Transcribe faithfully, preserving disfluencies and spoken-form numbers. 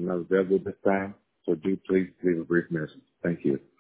I'm not available this time, so do please leave a brief message. Thank you.